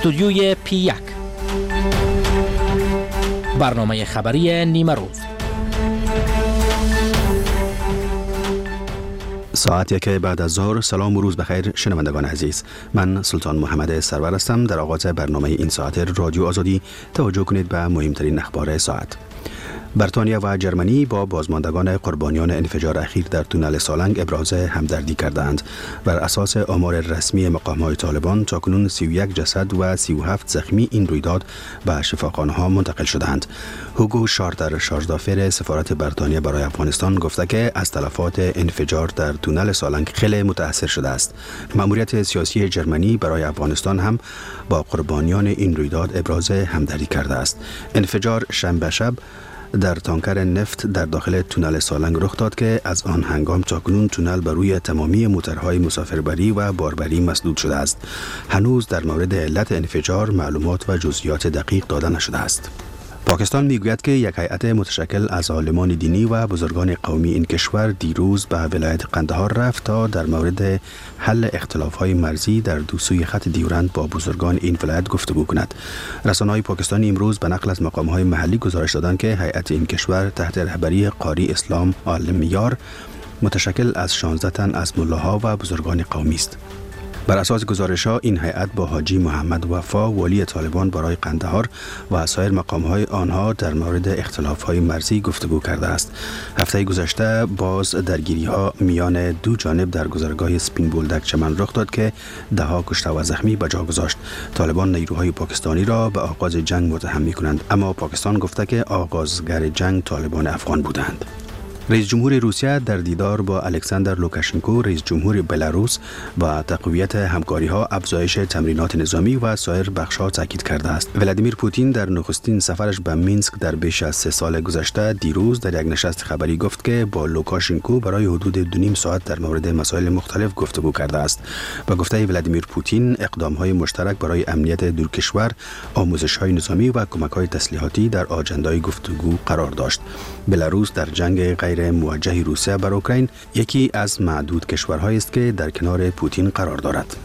استودیوی P1 برنامه خبری نیمه روز. ساعت 1 بعد از ظهر. سلام و روز بخیر شنوندگان عزیز. من سلطان محمد سرور هستم. در آغاز برنامه این ساعت رادیو آزادی توجه کنید به مهمترین اخبار ساعت. بریتانیا و جرمنی با بازماندگان قربانیان انفجار اخیر در تونل سالنگ ابراز همدردی کردند. بر اساس آمار رسمی مقام‌های طالبان تاکنون 31 جسد و 37 زخمی این رویداد به شفاخانه‌ها منتقل شدند. هوگو شارتر، شارژدافر سفارت بریتانیا برای افغانستان، گفته که از تلفات انفجار در تونل سالنگ خیلی متاثر شده است. مأموریت سیاسی جرمنی برای افغانستان هم با قربانیان این رویداد ابراز همدردی کرده است. انفجار شنبه شب در تانکر نفت در داخل تونل سالنگ رخ داد که از آن هنگام تاکنون تونل بر روی تمامی موتورهای مسافربری و باربری مسدود شده است. هنوز در مورد علت انفجار معلومات و جزئیات دقیق داده نشده است. پاکستان میگوید که یک هیئت متشکل از عالمان دینی و بزرگان قومی این کشور دیروز به ولایت قندهار رفت تا در مورد حل اختلاف‌های مرزی در دو سوی خط دیورند با بزرگان این ولایت گفتگو کند. رسانه‌های پاکستانی امروز به نقل از مقام‌های محلی گزارش دادند که هیئت این کشور تحت رهبری قاری اسلام عالمیار متشکل از 16 تن از ملاها و بزرگان قومی است. بر اساس گزارش‌ها این هیئت با حاجی محمد وفا والی طالبان برای قندهار و سایر مقام‌های آنها در مورد اختلاف‌های مرزی گفتگو کرده است. هفته گذشته باز درگیری‌ها میان دو جانب در گذرگاه سپین بولدک چمن رخ داد که ده‌ها کشته و زخمی به جا گذاشت. طالبان نیروهای پاکستانی را به آغاز جنگ متهم می‌کنند، اما پاکستان گفته که آغازگر جنگ طالبان افغان بودند. رئیس جمهور روسیه در دیدار با الکساندر لوکاشنکو رئیس جمهور بلاروس با تقویت همکاری‌ها، افزایش تمرینات نظامی و سایر بخش‌ها تاکید کرده است. ولادیمیر پوتین در نخستین سفرش به مینسک در بیش از 3 سال گذشته دیروز در یک نشست خبری گفت که با لوکاشنکو برای حدود 2.5 ساعت در مورد مسائل مختلف گفتگو کرده است. با گفته ولادیمیر پوتین اقدام‌های مشترک برای امنیت دو کشور، آموزش‌های نظامی و کمک‌های تسلیحاتی در آجندای گفتگو قرار داشت. بلاروس در جنگ غیر موجه روسیه بر اوکراین یکی از معدود کشورهایی است که در کنار پوتین قرار دارد.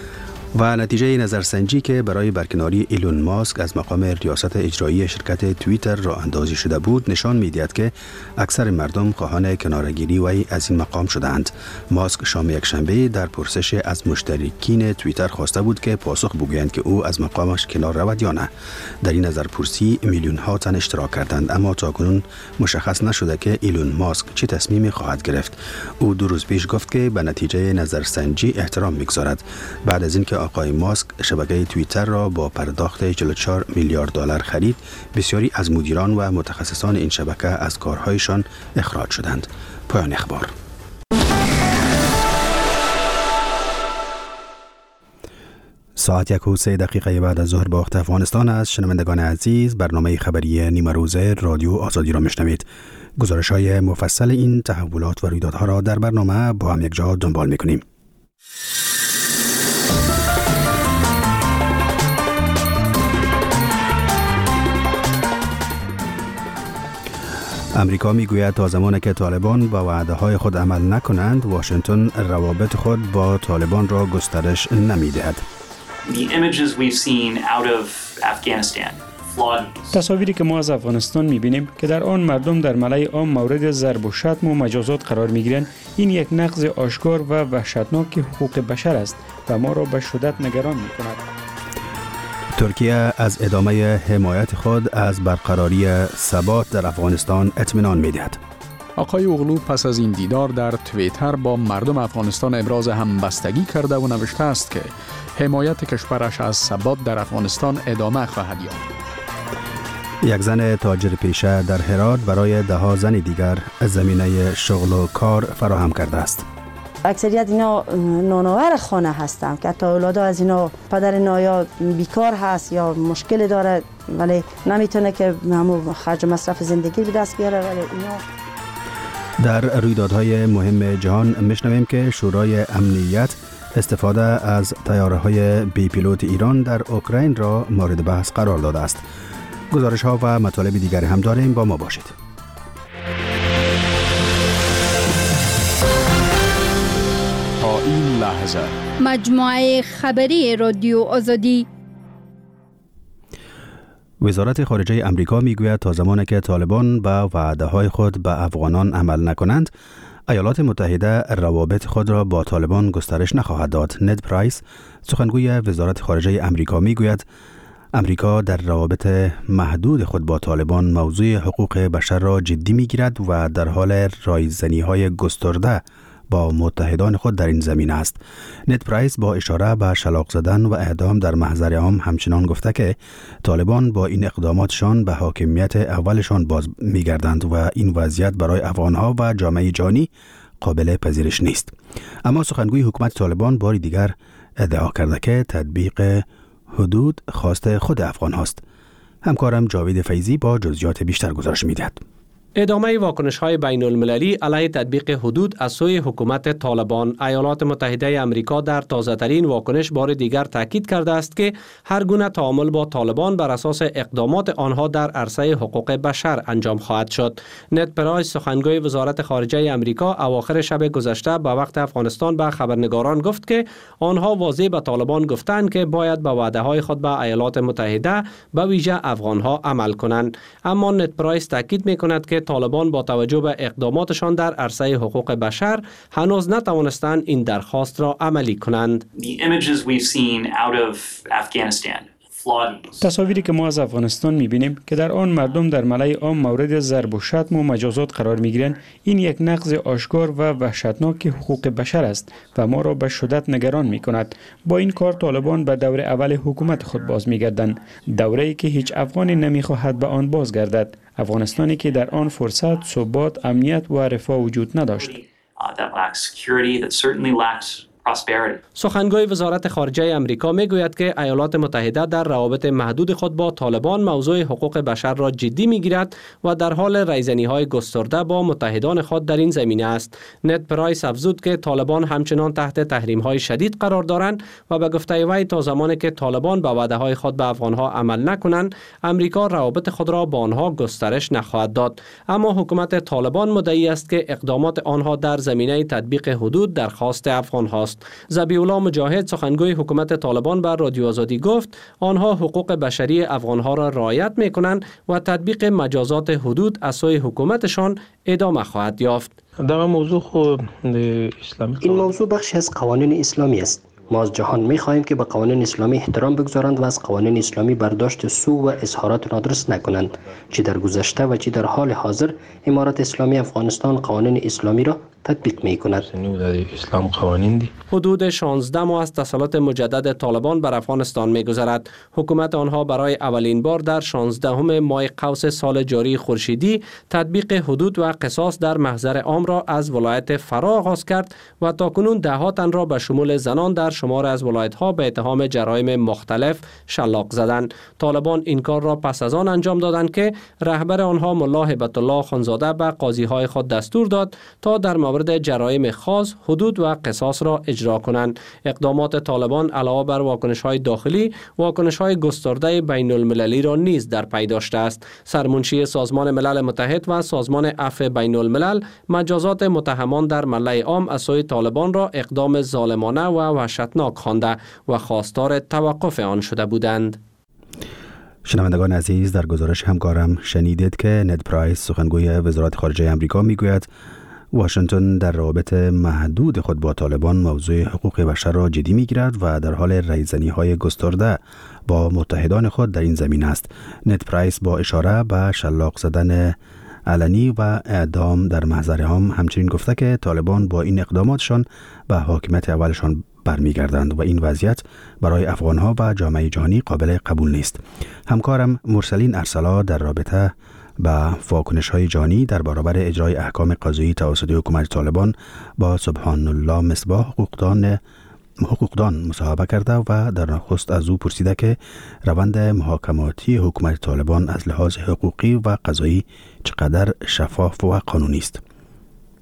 و نتیجه نظرسنجی که برای برکناری ایلون ماسک از مقام ریاست اجرایی شرکت توییتر راه اندازی شده بود نشان می‌دهد که اکثر مردم خواهان کناره‌گیری وی از این مقام شدند. ماسک شام یکشنبه در پرسش از مشترکین توییتر خواسته بود که پاسخ بگویند که او از مقامش کنار رود یا نه. در این نظرپرسی میلیون‌ها تن اشتراک کردند، اما تاکنون مشخص نشده که ایلون ماسک چه تصمیمی خواهد گرفت. او 2 روز پیش گفت که به نتیجه نظرسنجی احترام می‌گذارد. بعد از اینکه آقای ماسک شبکه توییتر را با پرداخت 44 میلیارد دلار خرید، بسیاری از مدیران و متخصصان این شبکه از کارهایشان اخراج شدند. پایان اخبار. ساعت 1:03 بعد از ظهر با وقت افغانستان است. شنوندگان عزیز، برنامه خبری نیمه روز رادیو آزادی را میشنوید. گزارش‌های مفصل این تحولات و رویدادها را در برنامه با هم یک جا دنبال می‌کنیم. امریکا میگوید تا زمانی که طالبان با وعده‌های خود عمل نکنند، واشنگتن روابط خود با طالبان را گسترش نمی‌دهد. تصاویری که ما از افغانستان می‌بینیم که در آن مردم در ملأ عام مورد ضرب و شتم و مجازات قرار می‌گیرند، این یک نقض آشکار و وحشتناک حقوق بشر است و ما را به شدت نگران می‌کند. ترکیه از ادامه حمایت خود از برقراری ثبات در افغانستان اطمینان می‌دهد. آقای اوغلو پس از این دیدار در توییتر با مردم افغانستان ابراز همبستگی کرده و نوشته است که حمایت کشورش از ثبات در افغانستان ادامه خواهد یافت. یک زن تاجر پیشه در هرات برای 10 زن دیگر زمینه شغل و کار فراهم کرده است. اکثریت اینا نانآور خانه هستن که تا اولادا از اینا پدر نایا بیکار هست یا مشکل داره، ولی نمیتونه که همون خرج مصرف زندگی به دست بیاره. ولی اینا در رویدادهای مهم جهان میشنویم که شورای امنیت استفاده از طیاره‌های بی پیلوت ایران در اوکراین را مورد بحث قرار داده است. گزارش‌ها و مطالب دیگری هم داریم، با ما باشید. تا این لحظه مجموعه خبری رادیو آزادی وزارت خارجه امریکا میگوید تا زمانی که طالبان به وعده‌های خود به افغانان عمل نکنند، ایالات متحده روابط خود را با طالبان گسترش نخواهد داد. ند پرایس، سخنگوی وزارت خارجه امریکا، میگوید امریکا در روابط محدود خود با طالبان موضوع حقوق بشر را جدی میگیرد و در حال رایزنی‌های گسترده با متحدان خود در این زمینه است. ند پرایس با اشاره به شلاق زدن و اعدام در محضر عام همچنان گفته که طالبان با این اقداماتشان به حاکمیت اولشان باز میگردند و این وضعیت برای افغانها و جامعه جهانی قابل پذیرش نیست. اما سخنگوی حکومت طالبان بار دیگر ادعا کرده که تطبیق حدود خواست خود افغان هاست. همکارم جاوید فیضی با جزئیات بیشتر گزارش می‌دهد. ادامه واکنش‌های بین المللی علیه تطبیق حدود از سوی حکومت طالبان. ایالات متحده امریکا در تازه‌ترین واکنش بار دیگر تاکید کرده است که هر گونه تعامل با طالبان بر اساس اقدامات آنها در عرصه حقوق بشر انجام خواهد شد. ند پرایس، سخنگوی وزارت خارجه امریکا، اواخر شب گذشته به وقت افغانستان به خبرنگاران گفت که آنها واضح به طالبان گفتند که باید به وعده‌های خود به ایالات متحده به ویژه افغانها عمل کنند. اما ند پرایس تاکید می‌کند که طالبان با توجه به اقداماتشان در عرصه حقوق بشر هنوز نتوانستند این درخواست را عملی کنند. تصاویری که ما از افغانستان می‌بینیم که در آن مردم در ملأ عام مورد ضرب و شتم و مجازات قرار می‌گیرند، این یک نقض آشکار و وحشتناک حقوق بشر است و ما را به شدت نگران می‌کند. با این کار طالبان به دور اول حکومت خود باز می‌گردند، دوره‌ای که هیچ افغانی نمی‌خواهد به آن بازگردد، افغانستانی که در آن فرصت، ثبات، امنیت و رفاه وجود نداشت. سخنگوی وزارت خارجه امریکا میگوید که ایالات متحده در روابط محدود خود با طالبان موضوع حقوق بشر را جدی میگیرد و در حال رایزنی‌های گسترده با متحدان خود در این زمینه است. ند پرایس افزود که طالبان همچنان تحت تحریم‌های شدید قرار دارند و به گفته وی تا زمانی که طالبان به وعده‌های خود به افغانها عمل نکنند، امریکا روابط خود را با آنها گسترش نخواهد داد. اما حکومت طالبان مدعی است که اقدامات آنها در زمینه تطبیق حدود درخواست افغان‌هاست. ذبیح‌الله مجاهد، سخنگوی حکومت طالبان، بر رادیو آزادی گفت آنها حقوق بشری افغانها را رعایت می‌کنند و تطبیق مجازات حدود از سوی حکومتشان ادامه خواهد یافت. این موضوع بخشی از قوانین اسلامی است. ما از جهان می‌خواهیم که به قوانین اسلامی احترام بگذارند و از قوانین اسلامی برداشت سو و اظهارات نادرست نکنند. چی در گذشته و چی در حال حاضر امارت اسلامی افغانستان قوانین اسلامی را تطبیق می‌کند. حدود 16 ماه از تسلط مجدد طالبان بر افغانستان می‌گذرد. حکومت آنها برای اولین بار در 16 ماه قوس سال جاری خورشیدی تطبیق حدود و قصاص در محضر عام را از ولایت فرا آغاز کرد و تاکنون ده‌ها تن را به شمول زنان در شمار از ولایت‌ها به اتهام جرایم مختلف شلاق زدند. طالبان این کار را پس از آن انجام دادند که رهبر آنها ملا هیبت الله خانزاده به قاضی‌های خود دستور داد تا در مورد جرایم خاص حدود و قصاص را اجرا کنند. اقدامات طالبان علاوه بر واکنش‌های داخلی، واکنش‌های گسترده بین المللی را نیز در پی داشته است. سرمنشی سازمان ملل متحد و سازمان عفو بین الملل مجازات متهمان در ملأ عام از سوی طالبان را اقدام ظالمانه و وحشتناک خوانده و خواستار توقف آن شده بودند. شنوندگان عزیز، در گزارش همکارم شنیدید که ند پرایس، سخنگوی وزارت خارجه امریکا، میگوید واشنگتن در روابط محدود خود با طالبان موضوع حقوق بشر را جدی میگیرد و در حال رایزنی‌های گسترده با متحدان خود در این زمینه است. ند پرایس با اشاره به شلاق زدن علنی و اعدام در محضر عام همچنین گفته که طالبان با این اقداماتشان به حاکمیت اولشان برمیگردند و این وضعیت برای افغانها و جامعه جهانی قابل قبول نیست. همکارم مرسلین ارسلا در رابطه با واکنش‌های جهانی در برابر اجرای احکام قضایی توسط حکومت طالبان با سبحان الله مصباح، حقوقدان مصاحبه کرده و در نخست از او پرسیده که روند محاکماتی حکومت طالبان از لحاظ حقوقی و قضایی چقدر شفاف و قانونی است.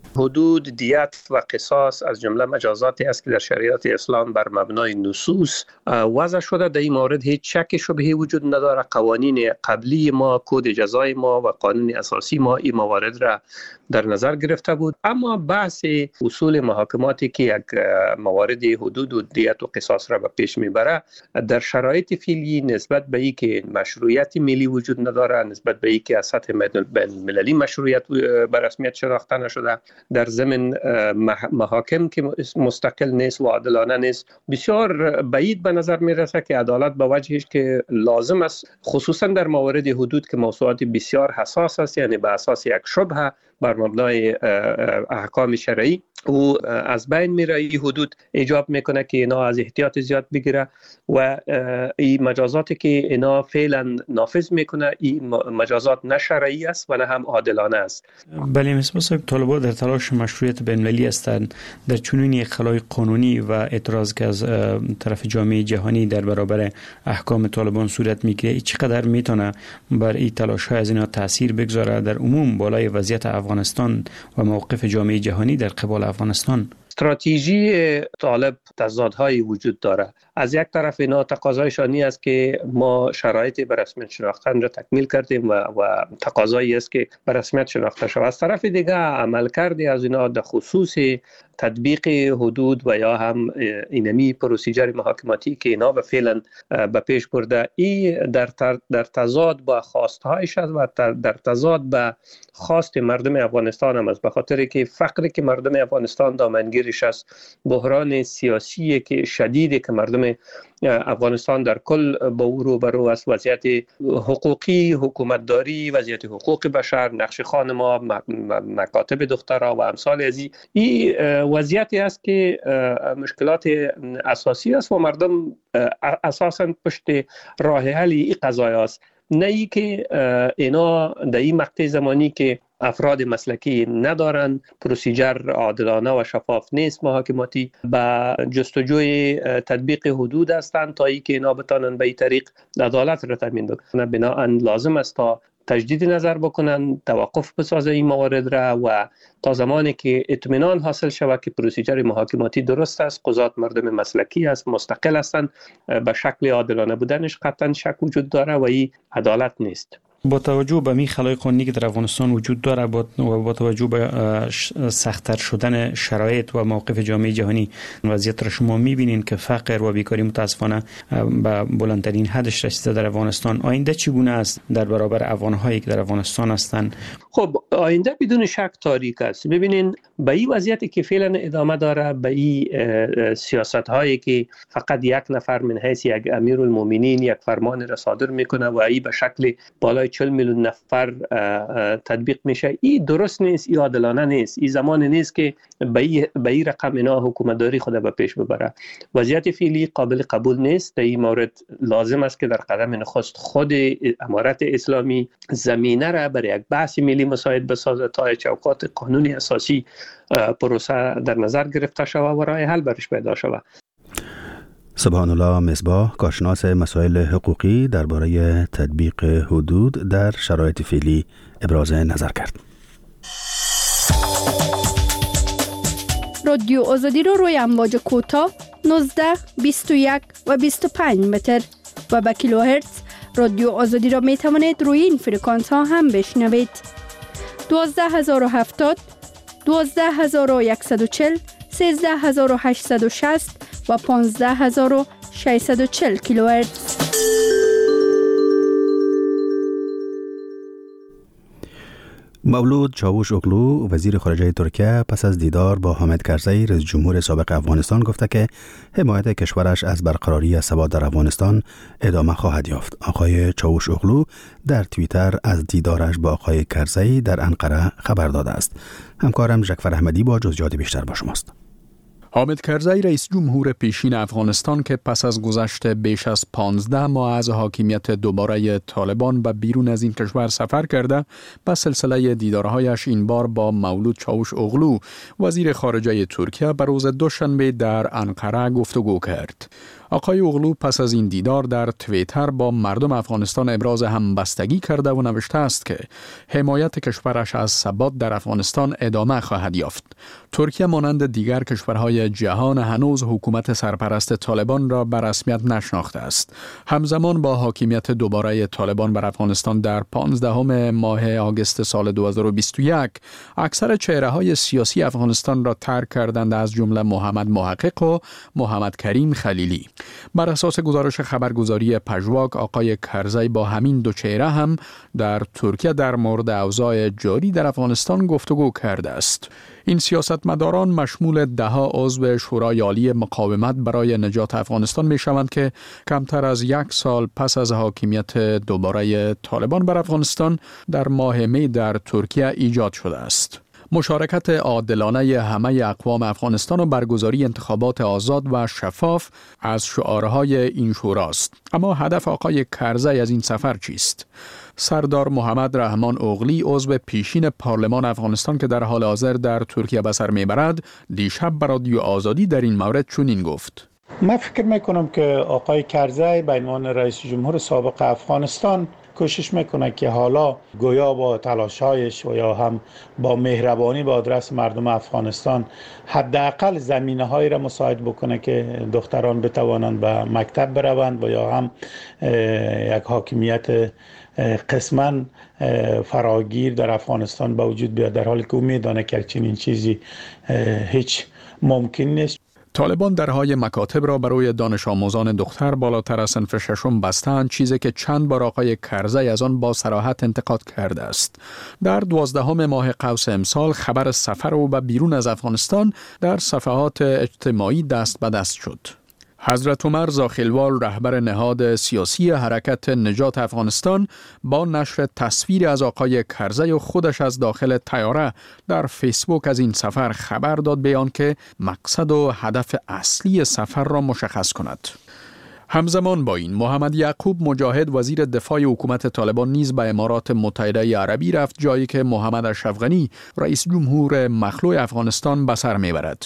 حدود، دیت و قصاص از جمله مجازاتی است که در شریعت اسلام بر مبنای نصوص وضع شده. در این مورد هیچ شک شبهه‌ای وجود نداره. قوانین قبلی ما، کد جزای ما و قانون اساسی ما این موارد را در نظر گرفته بود. اما بحث اصول محاکماتی که یک موارد حدود و دیت و قصاص را به پیش میبره، در شرایط فعلی نسبت به اینکه مشروعیت ملی وجود نداره، نسبت به اینکه از سطح بین‌المللی مشروعیت به رسمیت شناخته نشده، در ضمن محاکم که مستقل نیست و عادلانه نیست، بسیار بعید به نظر میرسه که عدالت به وجهش که لازم است، خصوصا در موارد حدود که موضوعات بسیار حساس است، یعنی به اساس یک شبهه بر مبنای احکام شرعی و از بین میره. این حدود ایجاب میکنه که اینا از احتیاط زیاد بگیره و این مجازاتی که اینا فعلا نافذ میکنه، این مجازات نه شرعی است و نه هم عادلانه است. بله مصباح صاحب، طالبان در تلاش مشروعیت بین‌المللی هستند. در چنین یک خلای قانونی و اعتراض که از طرف جامعه جهانی در برابر احکام طالبان صورت میگیره، چقدر میتونه بر این تلاش های از اینا تاثیر بگذاره در عموم بالای وضعیت افغانستان و موقف جامعه جهانی در قبال افغانستان؟ استراتژی طالب تضادهایی وجود داره. از یک طرف اینا تقاضایشانی است که ما شرایط به رسمیت شناختن را تکمیل کردیم و تقاضایی است که به رسمیت شناخته شود. از طرف دیگه عملکرد از اینا در خصوص تطبیق حدود و یا هم اینمی پروسیجر محاکماتی که اینا به فعلا به پیش برده، این در تضاد با خواستهایش است و در تضاد با خواست مردم افغانستان هم است، به خاطر که فقری که مردم افغانستان دامنگیرش است، بحران سیاسی که شدیدی که مردم افغانستان در کل با او روبرو است، وضعیت حقوقی، حکومتداری، وضعیت حقوق بشر، نقش خانم‌ها، مکاتب دخترها و امثال از این وضعیتی است که مشکلات اساسی است و مردم اساساً پشت راه حل این قضایا است. نه ای که اینا در این مقطع زمانی که افراد مسلکی ندارن، پروسیجر عادلانه و شفاف نیست محاکماتی، به جستجوی تطبیق حدود هستند تا ای که اینا بتانن به این طریق عدالت را تامین بکنن. بنابراین لازم است تا تجدید نظر بکنن، توقف بسازه این موارد را و تا زمانی که اطمینان حاصل شود که پروسیجر محاکماتی درست است، قضات مردم مسلکی است، مستقل هستند، به شکل عادلانه بودنش قطعا شک وجود داره و این عدالت نیست. با توجه به می خلای قانونی که در افغانستان وجود داره و با توجه به سخت‌تر شدن شرایط و موقف جامعه جهانی، وضعیت را شما می‌بینین که فقر و بیکاری متاسفانه به بلندترین حدش رسیده در افغانستان. آینده چگونه است در برابر افغان‌هایی که در افغانستان هستند؟ خب آینده بدون شک تاریک است. ببینین به این وضعیتی که فعلا ادامه داره، به این سیاست‌هایی که فقط یک نفر من حیث یک امیرالمومنین یک فرمان را صادر میکنه و این به شکل بالای 40 میلیون نفر تطبیق میشه، این درست نیست، این عادلانه نیست. این زمان نیست که به این رقم اینا حکومتداری خود به پیش ببره. وضعیت فعلی قابل قبول نیست. در این مورد لازم است که در قدم نخست خود امارت اسلامی زمینه را برای یک بحث ملی مساعد بسازه تا چوکات قانونی اساسی پروسه در نظر گرفته شود و راه حل برش پیدا شود. سبحان الله مصباح، کارشناس مسائل حقوقی، درباره تطبیق حدود در شرایط فعلی ابراز نظر کرد. رادیو آزادی رو روی امواج کوتاه 19، 21 و 25 متر و با کیلوهرتز رادیو آزادی را می توانید روی این فرکانس ها هم بشنوید. 12070، 12140، 13860 و 15640 کیلوهرتز. مولود چاوش اغلو، وزیر خارجه ترکیه، پس از دیدار با حامد کرزی رئیس جمهور سابق افغانستان گفته که حمایت کشورش از برقراری ثبات در افغانستان ادامه خواهد یافت. آقای چاوش اغلو در توییتر از دیدارش با آقای کرزی در انقره خبر داده است. همکارم جعفر احمدی با جزئیات بیشتر با شماست. حامد کرزی رئیس جمهور پیشین افغانستان که پس از گذشت بیش از 15 ماه از حاکمیت دوباره طالبان به بیرون از این کشور سفر کرده، به سلسله دیدارهایش این بار با مولود چاوش اغلو وزیر خارجه ترکیه به روز دوشنبه در انقره گفتگو کرد. آقای اوغلو پس از این دیدار در توییتر با مردم افغانستان ابراز همبستگی کرده و نوشته است که حمایت کشورش از ثبات در افغانستان ادامه خواهد یافت. ترکیه مانند دیگر کشورهای جهان هنوز حکومت سرپرست طالبان را به رسمیت نشناخته است. همزمان با حاکمیت دوباره طالبان بر افغانستان در 15 ماه آگوست سال 2021 اکثر چهره‌های سیاسی افغانستان را ترک کردند، از جمله محمد محقق و محمد کریم خلیلی. بر اساس گزارش خبرگزاری پژواک، آقای کرزی با همین دو چهره هم در ترکیه در مورد اوضاع جاری در افغانستان گفتگو کرده است. این سیاستمداران مشمول 10 عضو شورای عالی مقاومت برای نجات افغانستان می شوند که کمتر از 1 سال پس از حاکمیت دوباره طالبان بر افغانستان در ماه می در ترکیه ایجاد شده است. مشارکت عادلانه همه اقوام افغانستان و برگزاری انتخابات آزاد و شفاف از شعارهای این شوراست. اما هدف آقای کرزی از این سفر چیست؟ سردار محمد رحمان اوغلی، عضو پیشین پارلمان افغانستان که در حال حاضر در ترکیه به سر میبرد، دیشب به رادیو آزادی در این مورد چنین گفت: من فکر میکنم که آقای کرزی به عنوان رئیس جمهور سابق افغانستان کوشش میکنه که حالا گویا با تلاشایش و یا هم با مهربانی با آدرس مردم افغانستان حداقل زمینه‌هایی را مساعد بکنه که دختران بتوانند به مکتب بروند و یا هم یک حاکمیت قسماً فراگیر در افغانستان به وجود بیاد، در حالی که امید داره که چنین چیزی هیچ ممکن نیست. طالبان درهای مکاتب را برای دانش آموزان دختر بالاتر از صنف ششم بستند، چیزی که چند بار آقای کرزی از آن با صراحت انتقاد کرده است. در 12 ماه قوس امسال خبر سفر او به بیرون از افغانستان در صفحات اجتماعی دست به دست شد. حضرت عمر زاخیلوال، رهبر نهاد سیاسی حرکت نجات افغانستان، با نشر تصویری از آقای کرزی و خودش از داخل طیاره در فیسبوک از این سفر خبر داد، بیان که مقصد و هدف اصلی سفر را مشخص کند. همزمان با این، محمد یعقوب مجاهد، وزیر دفاع حکومت طالبان، نیز به امارات متحده عربی رفت، جایی که محمد اشرف غنی، رئیس جمهور مخلوع افغانستان، به سر میبرد.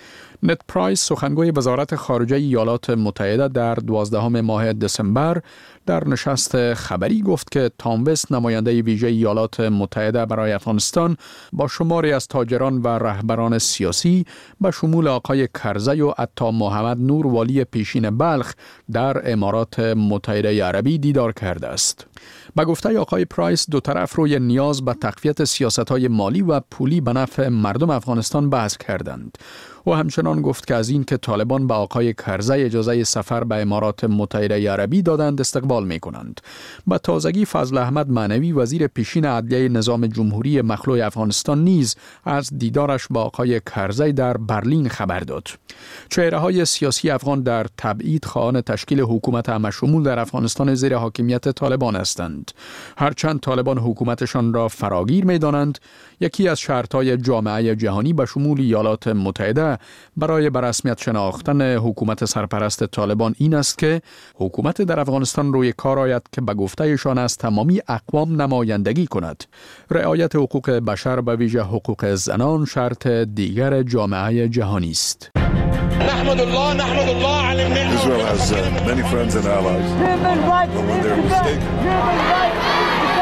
نت پرایس، سخنگوی وزارت خارجه ایالات متحده، در 12 ماه دسامبر در نشست خبری گفت که تام وست، نماینده ویژه ایالات متحده برای افغانستان، با شماری از تاجران و رهبران سیاسی به شمول آقای کرزی و عطا محمد نور، والی پیشین بلخ، در امارات متحده عربی دیدار کرده است. به گفته آقای پرایس، دو طرف روی نیاز به تقویت سیاست‌های مالی و پولی به نفع مردم افغانستان بحث کردند. و همچنان گفت که از این که طالبان به آقای کرزی اجازه سفر به امارات متحده عربی دادند استقبال می کنند. به تازگی فضل احمد معنوی، وزیر پیشین عدلیه نظام جمهوری مخلوع افغانستان، نیز از دیدارش با آقای کرزی در برلین خبر داد. چهره‌های سیاسی افغان در تبعید خواهان تشکیل حکومت همشمول در افغانستان زیر حاکمیت طالبان هستند. هرچند طالبان حکومتشان را فراگیر می دانند، یکی از شرطهای جامعه جهانی به شمول ایالات متحده برای به رسمیت شناختن حکومت سرپرست طالبان این است که حکومت در افغانستان روی کار آید که به گفتهشان از تمامی اقوام نمایندگی کند. رعایت حقوق بشر، به ویژه حقوق زنان، شرط دیگر جامعه جهانی است. نحمد الله علی النعمة. Israel has many friends and allies. But when they're mistaken.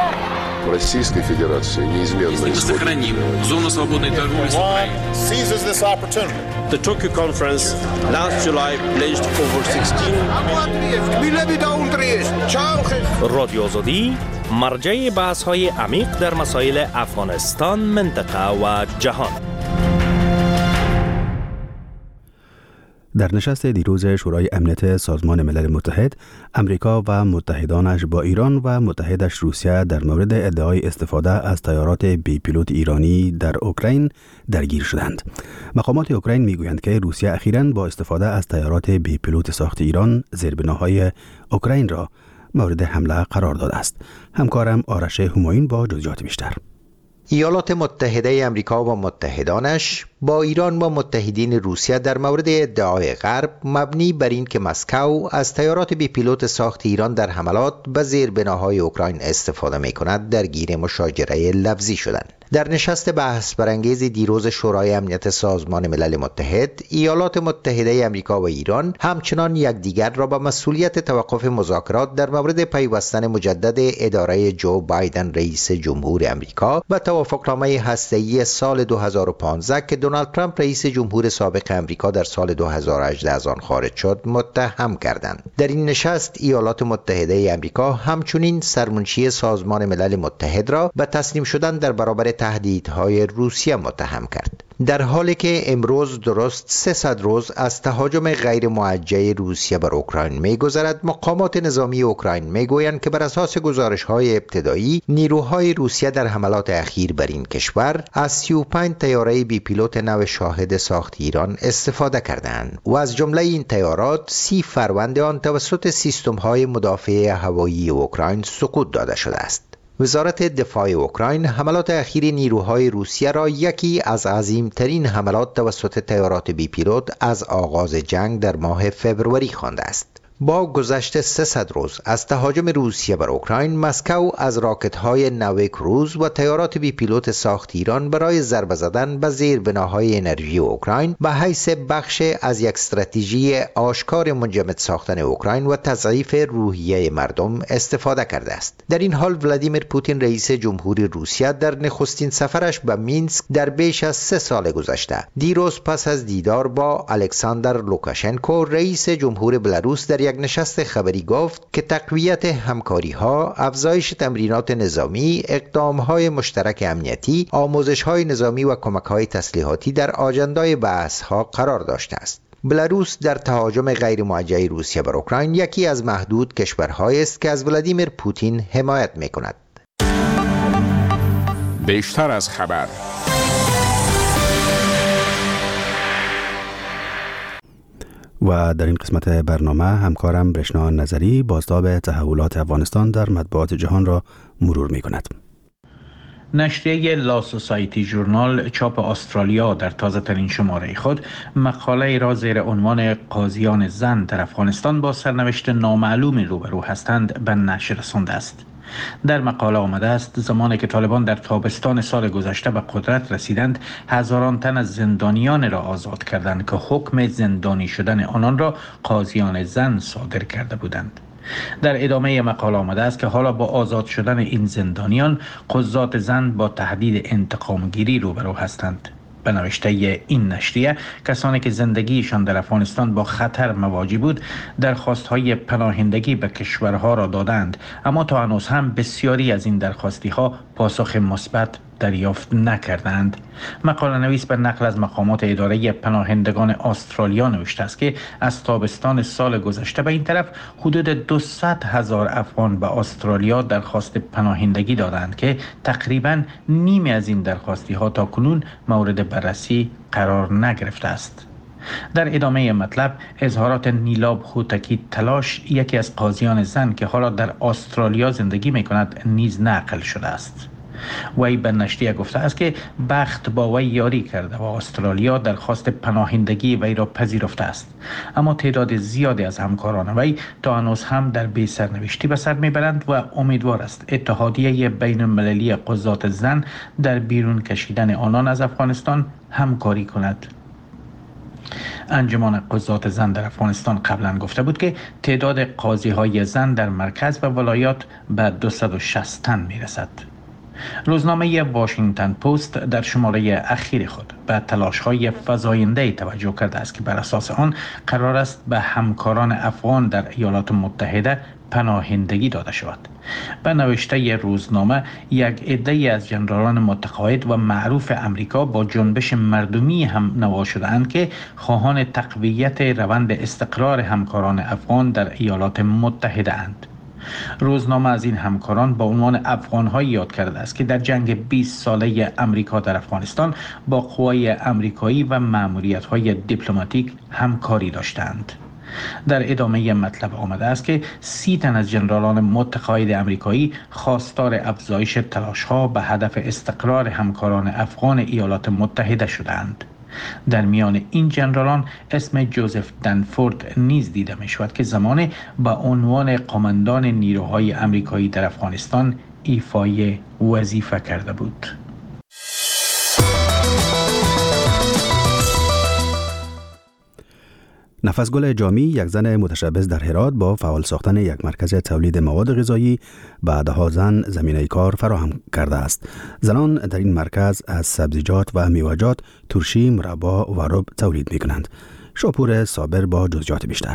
Российской Федерации неизменно сохраним зону свободной торговли с Украиной. Seizes this opportunity. The Tokyo conference last July pledged over 16 رادیو آزادی، مرجع بحث‌های عمیق در مسائل افغانستان، منطقه و جهان. در نشست دیروز شورای امنیت سازمان ملل متحد، امریکا و متحدانش با ایران و متحدش روسیه در مورد ادعای استفاده از طیارات بی پیلوت ایرانی در اوکراین درگیر شدند. مقامات اوکراین میگویند که روسیه اخیراً با استفاده از طیارات بی پیلوت ساخت ایران زیربناهای اوکراین را مورد حمله قرار داده است. همکارم آرش همایون با جزئیات بیشتر. ایالات متحده آمریکا و متحدانش با ایران و متحدین روسیه در مورد ادعای غرب مبنی بر این که مسکو از طیارات بی پیلوت ساخت ایران در حملات به زیربناهای اوکراین استفاده می کند درگیر مشاجره لفظی شدند. در نشست بحث برانگیز دیروز شورای امنیت سازمان ملل متحد، ایالات متحده آمریکا و ایران همچنان یکدیگر را به مسئولیت توقف مذاکرات در مورد پیوستن مجدد اداره جو بایدن رئیس جمهور آمریکا و توافقنامه هسته‌ای سال 2015 که دونالد ترامپ رئیس جمهور سابق آمریکا در سال 2018 از آن خارج شد متهم کردند. در این نشست ایالات متحده آمریکا همچنین سرمنشی سازمان ملل متحد را به تسلیم شدن در برابر تهدیدهای روسیه متهم کرد. در حالی که امروز درست 300 روز از تهاجم غیر موجه روسیه بر اوکراین می‌گذرد، مقامات نظامی اوکراین می‌گویند که بر اساس گزارش‌های ابتدایی نیروهای روسیه در حملات اخیر بر این کشور از 35 طیاره بی پیلوت نو شاهد ساخت ایران استفاده کردند و از جمله این طیارات 30 فروند آن توسط سیستم‌های مدافع هوایی اوکراین سقوط داده شده است. وزارت دفاع اوکراین حملات اخیر نیروهای روسیه را یکی از عظیمترین حملات توسط طیارات بی پیلوت از آغاز جنگ در ماه فوریه خوانده است. با گذشت 300 روز از تهاجم روسیه بر اوکراین، مسکو از راکت‌های نو کروز و طیارات بی پیلوت ساخت ایران برای ضربه زدن به زیربناهای انرژی اوکراین به حیث بخش از یک استراتژی آشکار منجمد ساختن اوکراین و تضعیف روحیه مردم استفاده کرده است. در این حال ولادیمیر پوتین رئیس جمهور روسیه در نخستین سفرش به مینسک در بیش از 3 سال گذشته، دیروز پس از دیدار با الکساندر لوکاشنکو رئیس جمهور بلاروس در یک نشست خبری گفت که تقویت همکاری‌ها، افزایش تمرینات نظامی، اقدام‌های مشترک امنیتی، آموزش‌های نظامی و کمک‌های تسلیحاتی در آجندای بحث‌ها قرار داشته است. بلاروس در تهاجم غیر موجه روسیه بر اوکراین یکی از محدود کشورهایی است که از ولادیمیر پوتین حمایت می‌کند. بیشتر از خبر. و در این قسمت برنامه همکارم برشنا نظری بازتاب تحولات افغانستان در مطبوعات جهان را مرور می کند. نشریه لا سوسایتی ژورنال چاپ استرالیا در تازه ترین شماره خود مقاله را زیر عنوان قاضیان زن در افغانستان با سرنوشت نامعلومی روبرو هستند به نشر رسانده است. در مقاله آمده است زمانی که طالبان در تابستان سال گذشته به قدرت رسیدند، هزاران تن از زندانیان را آزاد کردند که حکم زندانی شدن آنان را قاضیان زن صادر کرده بودند. در ادامه مقاله آمده است که حالا با آزاد شدن این زندانیان، قضات زن با تهدید انتقام گیری روبرو هستند. به نوشته این نشریه، کسانی که زندگیشان در افغانستان با خطر مواجه بود درخواست‌های پناهندگی به کشورها را دادند، اما تا هنوز هم بسیاری از این درخواستی‌ها پاسخ مثبت دریافت نکردند. مقاله نویس به نقل از مقامات اداره پناهندگان استرالیا نوشته است که از تابستان سال گذشته به این طرف حدود 200,000 افغان به استرالیا درخواست پناهندگی دادند که تقریباً نیمی از این درخواستی ها تا کنون مورد بررسی قرار نگرفته است. در ادامه مطلب اظهارات نیلاب هوتکی تلاش، یکی از قاضیان زن که حالا در استرالیا زندگی می کند، نیز نقل شده است. وی به نشریه گفته است که بخت با وی یاری کرده و استرالیا درخواست پناهندگی وی را پذیرفته است، اما تعداد زیادی از همکاران وی تا هنوز هم در بی سرنوشتی به سر میبرند و امیدوار است اتحادیه بین المللی قضات زن در بیرون کشیدن آنان از افغانستان همکاری کند. انجمن قضات زن در افغانستان قبلا گفته بود که تعداد قاضی‌های زن در مرکز و ولایات به 260 تن میرسد. روزنامه واشنگتن پست در شماره اخیر خود به تلاش‌های فزاینده توجه کرده است که بر اساس آن قرار است به همکاران افغان در ایالات متحده پناهندگی داده شود. به نوشته روزنامه، یک عده از ژنرالان متقاعد و معروف امریکا با جنبش مردمی هم نوا شده‌اند که خواهان تقویت روند استقرار همکاران افغان در ایالات متحده اند. روزنامه از این همکاران با عنوان افغان‌های یاد کرده است که در جنگ 20 ساله امریکا در افغانستان با قوای امریکایی و مأموریت‌های دیپلماتیک همکاری داشتند. در ادامه مطلب آمده است که 30 تن از ژنرالان متقاعد امریکایی خواستار افزایش تلاش‌ها به هدف استقرار همکاران افغان ایالات متحده شدند. در میان این ژنرالان اسم جوزف دنفورد نیز دیده می شود که زمانی به عنوان قماندان نیروهای امریکایی در افغانستان ایفای وظیفه کرده بود. نفسگل جامی، یک زن متشبث در هرات، با فعال ساختن یک مرکز تولید مواد غذایی بعدها زمینه کار فراهم کرده است. زنان در این مرکز از سبزیجات و میوه‌جات، ترشی، مربا و رب تولید می کنند. شاپور صابر با جزئیات بیشتر.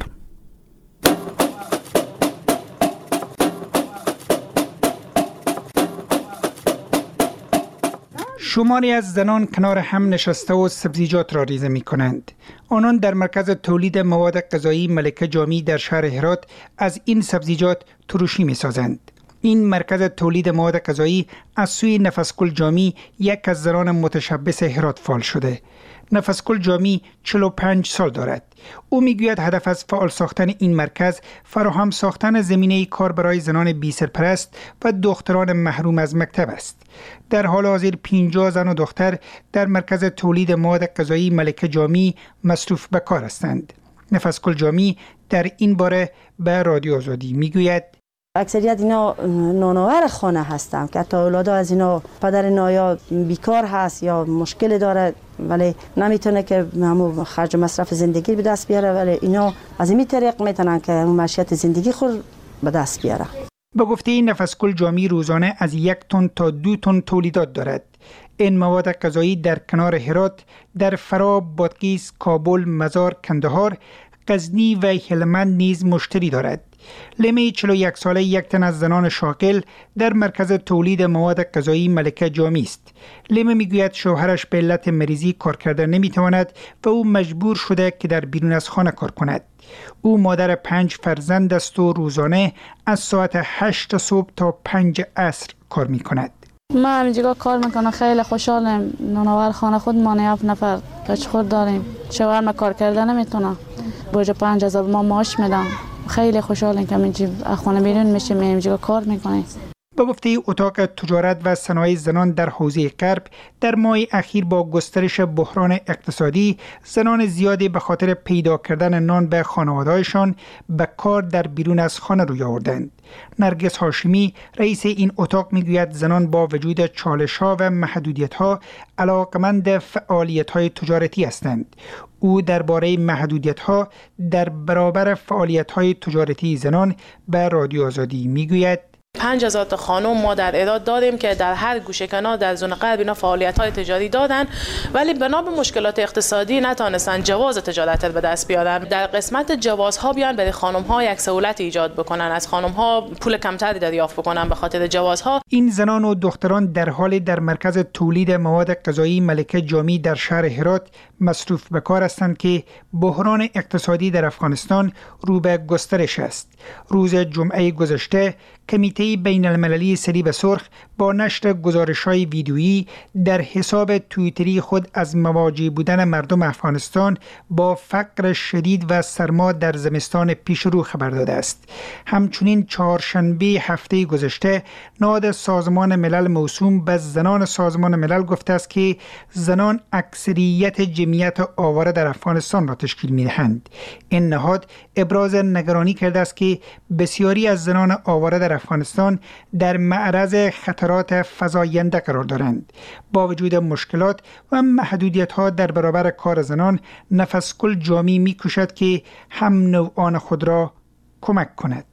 شماری از زنان کنار هم نشسته و سبزیجات را ریزه می کنند. آنان در مرکز تولید مواد غذایی ملکه جامی در شهر هرات از این سبزیجات ترشی می سازند. این مرکز تولید مواد غذایی از سوی نفسگل جامی، یک از زنان متشبث هرات فعال شده. نفسگل جامی 45 سال دارد. او میگوید هدف از فعال ساختن این مرکز فراهم ساختن زمینه کار برای زنان بی سرپرست و دختران محروم از مکتب است. در حال حاضر 50 زن و دختر در مرکز تولید مواد غذایی ملکه جامی مصروف به کار هستند. نفسگل جامی در این باره به رادیو آزادی میگوید اکثریت اینا نانآور خانه هستند که حتی اولادا از اینا پدر نایا بیکار هست یا مشکل داره ولی نمیتونه که همون خرج مصرف زندگی به دست بیاره، ولی اینا از این طریق میتونن که همون معیشت زندگی خود به دست بیاره. به گفته نفسگل جامی روزانه از 1 تن تا 2 تن تولیدات دارد. این مواد غذایی در کنار هرات، در فراب، بادغیس، کابل، مزار، کندهار، غزنی و هلمند نیز مشتری دارد. لیمه 41 ساله یک تن از زنان شاغل در مرکز تولید مواد غذایی ملکه جامی است. لیمه میگوید شوهرش به علت مریضی کار کرده نمیتواند و او مجبور شده که در بیرون از خانه کار کند. او مادر 5 فرزند است و روزانه از ساعت 8 صبح تا 5 عصر کار میکند. ما همینجا کار میکنم، خیلی خوشحالم. نانآور خانه خود ما 7 نفر بچه خود داریم. شوهر ما کار کرده نمیتونه. بوجه 5000 ما معاش میدم. خیلی خوشحالم که اینجا خانه بیرون میشیم، اینجا کار میکنیم. به گفته اتاق تجارت و صنایع زنان در حوزه غرب، در ماه اخیر با گسترش بحران اقتصادی، زنان زیادی به خاطر پیدا کردن نان به خانواده‌هایشان به کار در بیرون از خانه روی آوردند. نرگس هاشمی رئیس این اتاق میگوید زنان با وجود چالش‌ها و محدودیت‌ها علاقمند فعالیت‌های تجارتی هستند. او درباره محدودیت‌ها در برابر فعالیت‌های تجارتی زنان به رادیو آزادی میگوید 5000 تا خانم ما در اعداد دادیم که در هر گوشه کنار در زون غرب اینا فعالیت‌های تجاری دادن، ولی بنا به مشکلات اقتصادی نتونستن جواز تجارت به دست بیارن. در قسمت جوازها بیان برای خانم‌ها یک سهولت ایجاد بکنن، از خانم‌ها پول کمتری دریافت بکنن به خاطر جوازها. این زنان و دختران در حال در مرکز تولید مواد غذایی ملکه جامی در شهر هرات مصروف به کار هستند که بحران اقتصادی در افغانستان رو به گسترش است. روز جمعه گذشته کمیته بین المللی صلیب سرخ با نشر گزارش‌های ویدیویی در حساب توییتری خود از مواجه بودن مردم افغانستان با فقر شدید و سرما در زمستان پیش رو خبر داده است. همچنین چهارشنبه هفته گذشته نهاد سازمان ملل موسوم به زنان سازمان ملل گفته است که زنان اکثریت جمعیت آواره در افغانستان را تشکیل می‌دهند. این نهاد ابراز نگرانی کرده است که بسیاری از زنان آواره در افغانستان در معرض خطرات فزاینده قرار دارند. با وجود مشکلات و محدودیت‌ها در برابر کار زنان، نفسگل جامی می‌کوشد که هم نوعان خود را کمک کند.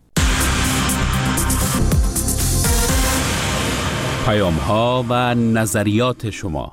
پیام‌ها و نظریات شما.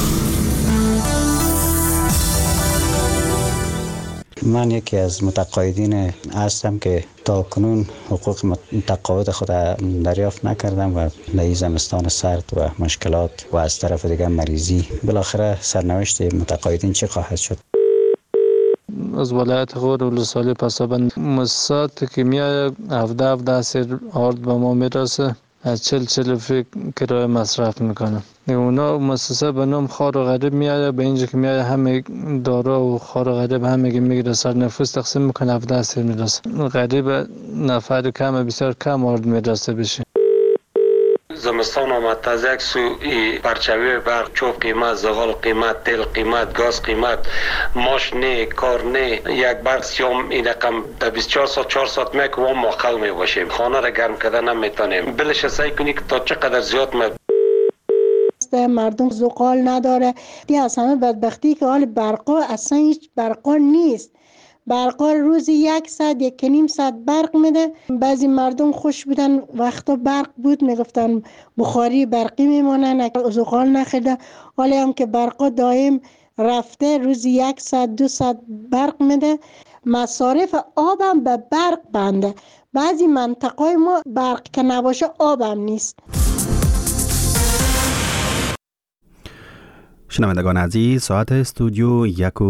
من یکی از متقاعدین هستم که تا کنون حقوق تقاعد خود دریافت نکردم و در زمستان سرد و مشکلات و از طرف دیگر مریضی، بالاخره سرنوشت متقاعدین چه خواهد شد؟ از ولایت خود ولسوالی پسابند مؤسسات که میاد 17 سر آرد به ما میرسه، از 40 فکر کرایه مصرف میکنه. اونا مؤسسه به نام خار و غریب میاد، به اینجا که میاد همه دارا و خار و غریب همه که میگیره سر نفوس تقسیم میکنه 17 سر میرسه. غریب نفر کم بسیار کم آرد میرسه بشه. زمستان آمد از یک سو پرچوی برق چوب قیمت، زغال قیمت، تیل قیمت، گاز قیمت، ماش نه، کار نه، یک برق سیام این رقم در 24 ساعت 4 ساعت میک و ما خل می باشیم، خانه را گرم کردن نمیتونیم. بلش سعی کنی که تا چقدر زیاد مردم زغال نداره. دی از همه بدبختی که حال برقا اصلا هیچ برقا نیست برقا روزی 1 ساعت 1.5 ساعت برق میده. بعضی مردم خوش بودن وقتا برق بود میگفتن بخاری برقی میمونن، زغال نخیرده. حالا هم که برقا دائم رفته روزی 1 ساعت 2 ساعت برق میده. مصارف آبم به برق بنده. بعضی منطقه ما برق که نباشه آبم نیست. شنوندگان عزیز، ساعت استودیو 1